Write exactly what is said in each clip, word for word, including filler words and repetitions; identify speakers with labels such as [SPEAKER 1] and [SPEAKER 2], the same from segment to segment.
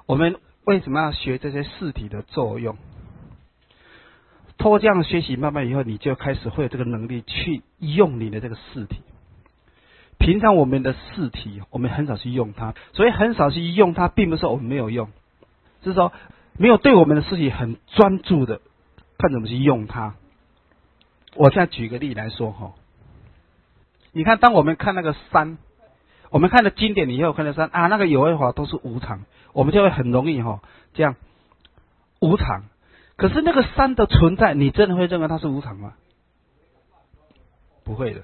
[SPEAKER 1] 我们为什么要学这些事体的作用？通过这样的学习，慢慢以后你就开始会有这个能力去用你的这个事体。平常我们的事体，我们很少去用它，所以很少去用它，并不是我们没有用，是说没有对我们的事情很专注的看怎么去用它。我现在举个例来说哈，你看，当我们看那个山，我们看了经典以后，看了山啊，那个有为法都是无常，我们就会很容易哈这样无常。可是那个山的存在，你真的会认为它是无常吗？不会的。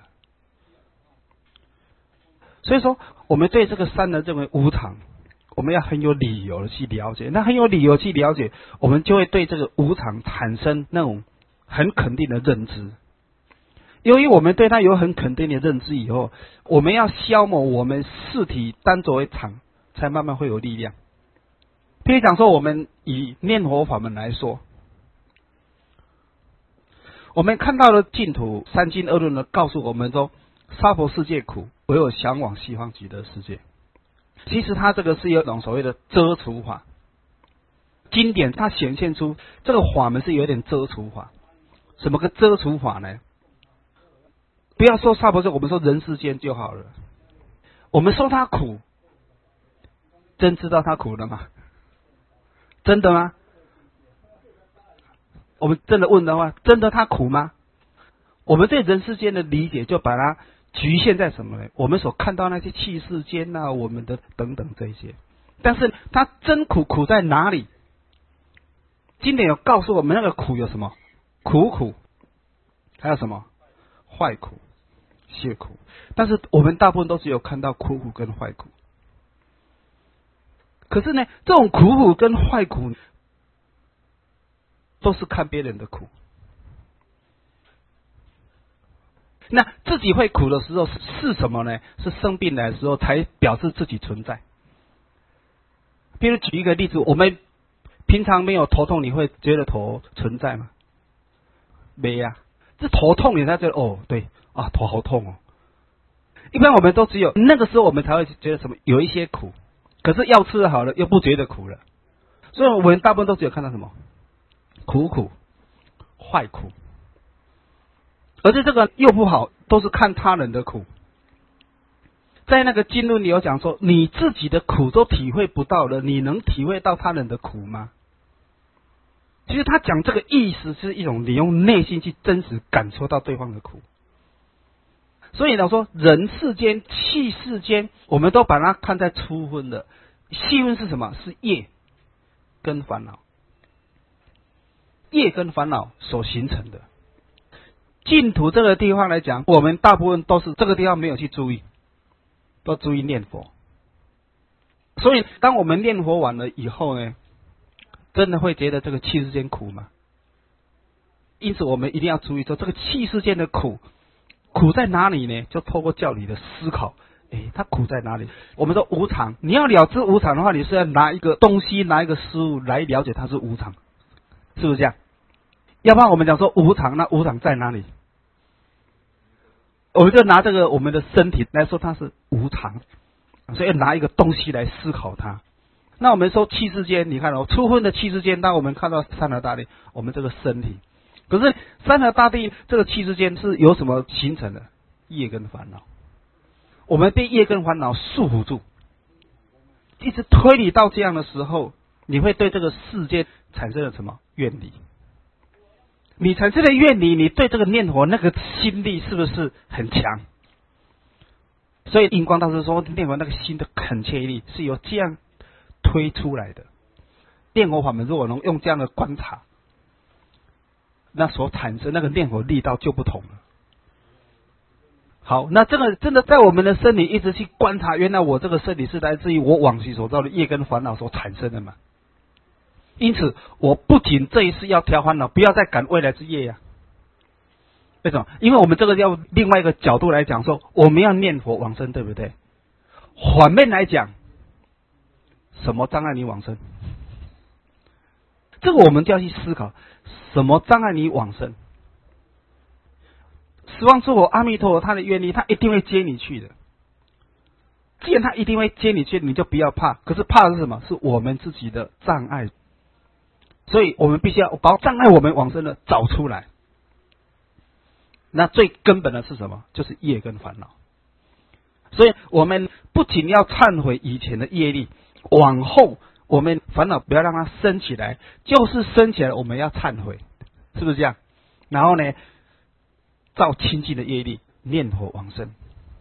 [SPEAKER 1] 所以说，我们对这个山呢认为无常，我们要很有理由的去了解。那很有理由去了解，我们就会对这个无常产生那种很肯定的认知。由于我们对它有很肯定的认知以后，我们要消磨我们事体当作为常，才慢慢会有力量。譬如讲说，我们以念佛法门来说，我们看到的净土三经二论呢，告诉我们说，娑婆世界苦，唯有向往西方极乐世界。其实它这个是有一种所谓的遮除法，经典它显现出这个法门是有点遮除法。什么个遮除法呢？不要说娑婆世界，我们说人世间就好了。我们说它苦，真知道它苦了吗？真的吗？我们真的问的话，真的它苦吗？我们对人世间的理解就把它局限在什么呢？我们所看到那些器世间啊，我们的等等这些。但是它真苦苦在哪里？经典有告诉我们，那个苦有什么？苦苦，还有什么？坏苦、谢苦。但是我们大部分都只有看到苦苦跟坏苦。可是呢，这种苦苦跟坏苦都是看别人的苦。那自己会苦的时候是什么呢？是生病来的时候才表示自己存在。比如举一个例子，我们平常没有头痛，你会觉得头存在吗？没呀、啊，这头痛你才觉得哦，对啊，头好痛哦。一般我们都只有那个时候我们才会觉得什么有一些苦，可是药吃好了又不觉得苦了，所以我们大部分都只有看到什么苦苦、坏苦。而且这个又不好，都是看他人的苦。在那个经论里有讲说，你自己的苦都体会不到了，你能体会到他人的苦吗？其实他讲这个意思是一种你用内心去真实感受到对方的苦。所以呢，说人世间、气世间，我们都把它看在粗分的。细分是什么？是业跟烦恼，业跟烦恼所形成的。净土这个地方来讲，我们大部分都是这个地方没有去注意，都注意念佛。所以当我们念佛完了以后呢，真的会觉得这个气世间苦吗？因此我们一定要注意说，这个气世间的苦，苦在哪里呢？就透过教理的思考，诶，它苦在哪里？我们说无常，你要了知无常的话，你是要拿一个东西，拿一个事物来了解它是无常，是不是这样？要不然我们讲说无常，那无常在哪里？我们就拿这个我们的身体来说，它是无常，所以要拿一个东西来思考它。那我们说气世间，你看哦，初分的气世间，当我们看到三河大地，我们这个身体，可是三河大地这个气世间是由什么形成的？业跟烦恼。我们被业跟烦恼束缚住，一直推理到这样的时候，你会对这个世界产生了什么怨离？你产生的怨离，你对这个念佛那个心力是不是很强？所以印光大师说，念佛那个心的恳切力是由这样推出来的。念佛法门如果能用这样的观察，那所产生那个念佛力道就不同了。好，那这个真的在我们的身体一直去观察，原来我这个身体是来自于我往昔所造的业跟烦恼所产生的嘛。因此，我不仅这一次要调烦恼，不要再赶未来之业呀、啊。为什么？因为我们这个要另外一个角度来讲说，我们要念佛往生，对不对？反面来讲，什么障碍你往生？这个我们就要去思考，什么障碍你往生？十方诸佛阿弥陀佛他的愿力，他一定会接你去的。 既然他一定会接你去，你就不要怕。可是怕的是什么？是我们自己的障碍。所以我们必须要把障碍我们往生的找出来。那最根本的是什么？就是业跟烦恼。所以我们不仅要忏悔以前的业力，往后我们烦恼不要让它升起来，就是升起来我们要忏悔，是不是这样？然后呢，造清净的业力，念佛往生。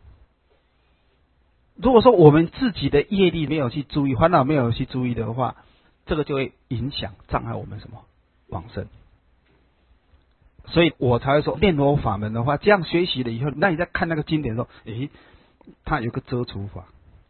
[SPEAKER 1] 如果说我们自己的业力没有去注意，烦恼没有去注意的话，这个就会影响障碍我们什么往生。所以我才会说念佛法门的话，这样学习了以后，那你在看那个经典的时候，诶，它有个遮除法。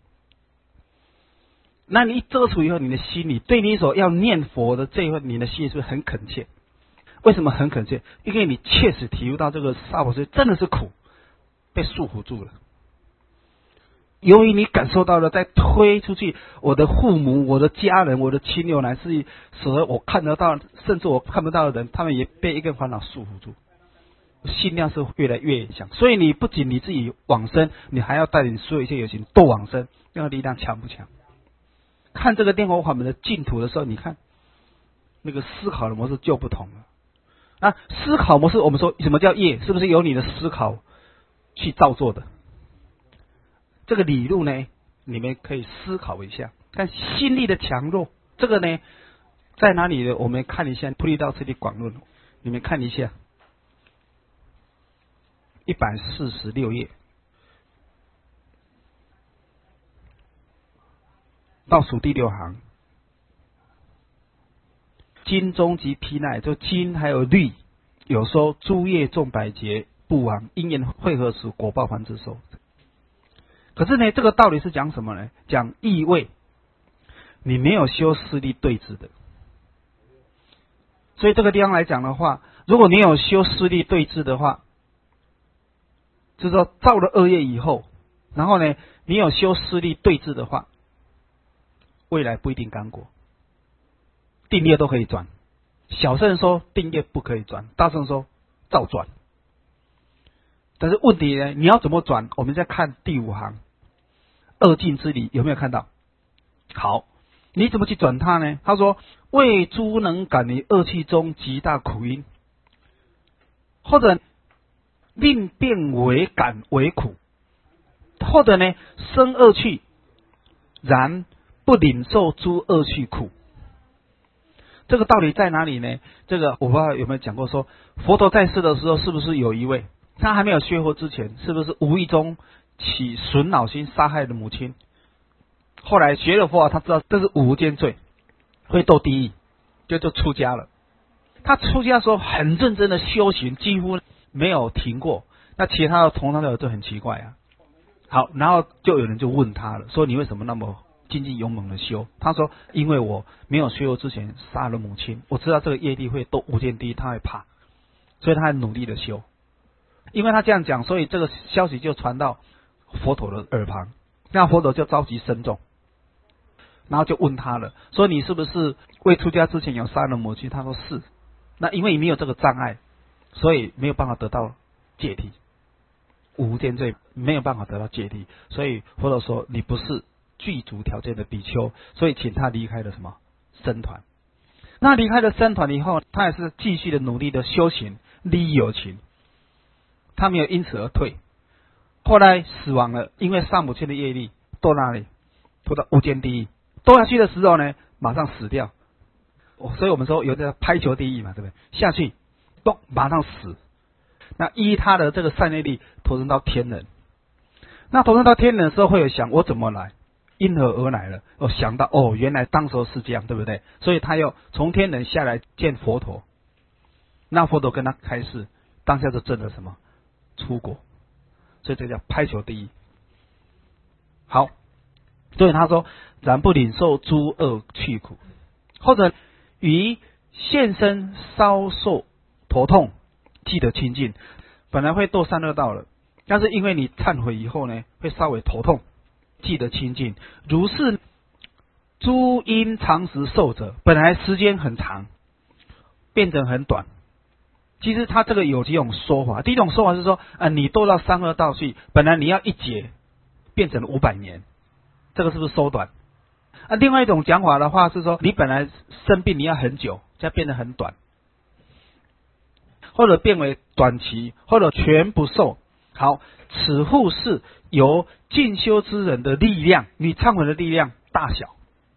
[SPEAKER 1] 那你一遮除以后，你的心里对你所要念佛的这一份，你的心里是不是很恳切？为什么很恳切？因为你切实体悟到这个娑婆世界真的是苦，被束缚住了。由于你感受到了，在推出去，我的父母、我的家人、我的亲友，乃至于所有我看得到，甚至我看不到的人，他们也被一个烦恼束缚住，心量是越来越强。所以你不仅你自己往生，你还要带领所有一切有情都往生，那个力量强不强？看这个念佛法门的净土的时候，你看那个思考的模式就不同了。啊，思考模式，我们说什么叫业？是不是由你的思考去造作的？这个理路呢，你们可以思考一下，看心力的强弱。这个呢，在哪里呢？我们看一下《菩提道次第广论》，你们看一下，一百四十六页，倒数第六行，经中及批奈，就经还有律，有说诸业众百劫不亡，因缘会合时，果报还自受。可是呢，这个道理是讲什么呢？讲意味，你没有修四力对治的。所以这个地方来讲的话，如果你有修四力对治的话，就是说造了恶业以后，然后呢，你有修四力对治的话，未来不一定干果，定业都可以转。小圣说定业不可以转，大圣说照转。但是问题呢，你要怎么转？我们再看第五行，二境之理有没有看到？好，你怎么去转它呢？他说为诸能感于恶趣中极大苦因，或者令变为感为苦，或者呢生恶趣，然不领受诸恶趣苦。这个道理在哪里呢？这个我不知道有没有讲过说，佛陀在世的时候，是不是有一位他还没有学佛之前，是不是无意中起损恼心杀害了母亲？后来学了佛法，他知道这是无间罪，会堕地狱，就就出家了。他出家的时候很认真的修行，几乎没有停过。那其他的同行的就很奇怪啊。好，然后就有人就问他了，说你为什么那么精进勇猛的修？他说因为我没有学佛之前杀了母亲，我知道这个业力会堕无间地狱，他会怕，所以他很努力的修。因为他这样讲，所以这个消息就传到佛陀的耳旁，那佛陀就召集僧众，然后就问他了，说你是不是未出家之前有杀了母亲？他说是。那因为你没有这个障碍，所以没有办法得到戒体，无间罪没有办法得到戒体，所以佛陀说你不是具足条件的比丘，所以请他离开了什么僧团。那离开了僧团以后，他也是继续的努力的修行利益有情，他没有因此而退。后来死亡了，因为杀母亲的业力堕哪里？堕到无间地狱。堕下去的时候呢，马上死掉。所以我们说有这个拍球地狱嘛，对不对？下去，咚，马上死。那依他的这个善业力投生到天人。那投生到天人的时候，会有想我怎么来，因何而来了？我想到哦，原来当时候是这样，对不对？所以他又从天人下来见佛陀。那佛陀跟他开示，当下就证了什么？出国。所以这叫拍球地狱。好，所以他说然不领受诸恶趣苦，或者于现身稍受头痛，记得清净。本来会堕三恶道了，但是因为你忏悔以后呢，会稍微头痛，记得清净。如是诸因长时受者，本来时间很长，变成很短。其实他这个有几种说法。第一种说法是说，呃，你堕到三恶道去，本来你要一劫，变成了五百年， 这个是不是缩短？啊，另外一种讲法的话是说，你本来生病你要很久，现在变得很短，或者变为短期，或者全不受。好，此户是由进修之人的力量，你忏悔的力量大小，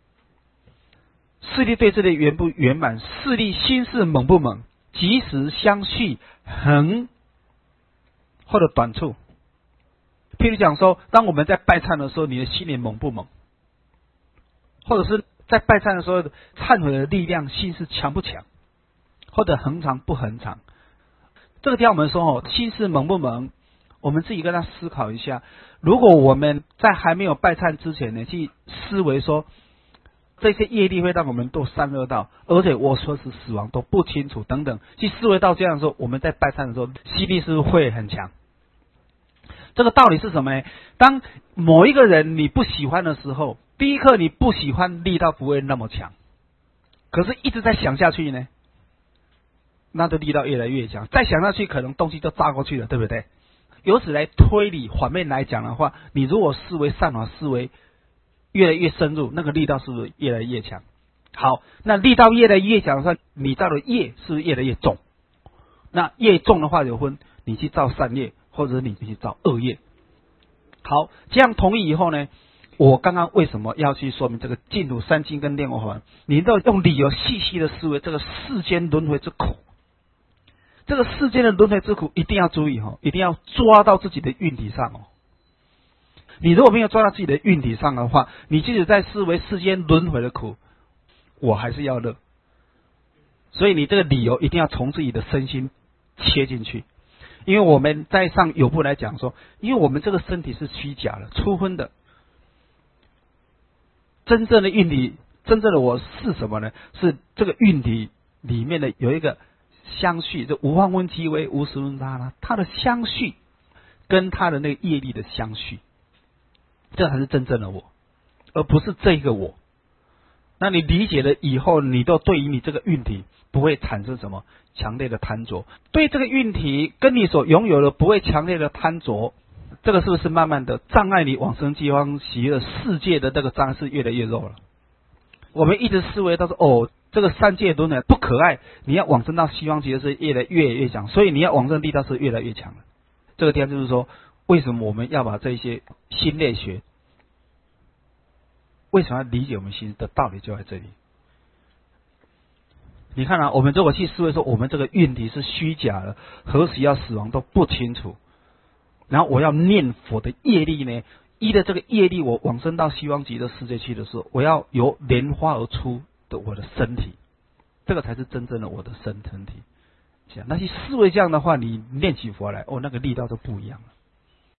[SPEAKER 1] 势力对峙的圆不圆满，势力心事猛不猛，及时相续，恒或者短处。譬如讲说，当我们在拜忏的时候，你的心里猛不猛？或者是在拜忏的时候，忏悔的力量心是强不强，或者恒长不恒长。这个地方我们说哦，心是猛不猛，我们自己跟他思考一下。如果我们在还没有拜忏之前呢，去思维说这些业力会让我们堕三恶道，而且我说是死亡都不清楚等等，去思维到这样的时候，我们在拜忏的时候吸力是不是会很强？这个道理是什么呢？当某一个人你不喜欢的时候，第一刻你不喜欢，力道不会那么强，可是一直在想下去呢，那的力道越来越强，再想下去可能东西就炸过去了，对不对？由此来推理，反面来讲的话，你如果思维善法思维越来越深入，那个力道是不是越来越强？好，那力道越来越强的话，你造的业是不是越来越重？那业重的话有分，你去造善业，或者你去造恶业。好，这样同意以后呢，我刚刚为什么要去说明这个净土三经跟炼火环？你都用理由细细的思维这个世间轮回之苦。这个世间的轮回之苦一定要注意哦，一定要抓到自己的运体上哦。你如果没有抓到自己的运体上的话，你即使在思维世间轮回的苦，我还是要乐。所以你这个理由一定要从自己的身心切进去。因为我们在上有部来讲说，因为我们这个身体是虚假的、初分的，真正的运体，真正的我是什么呢？是这个运体里面的有一个相续，这无方分即为无实分他呢，它的相续跟它的那个业力的相续，这才是真正的我，而不是这个我。那你理解了以后，你都对于你这个运体不会产生什么强烈的贪着，对这个运体跟你所拥有的不会强烈的贪着，这个是不是慢慢的障碍你往生西方极乐世界的这个障碍是越来越弱了？我们一直思维到说，哦，这个三界轮回不可爱，你要往生到西方极乐是越来越越强，所以你要往生力道是越来越强了。这个地方就是说，为什么我们要把这些心类学，为什么要理解我们心的道理就在这里。你看啊，我们如果去思维说我们这个运体是虚假的，何时要死亡都不清楚，然后我要念佛的业力呢，依的这个业力我往生到西方极乐世界去的时候，我要由莲花而出的我的身体，这个才是真正的我的身身体。那去思维这样的话，你念起佛来，哦，那个力道就不一样了。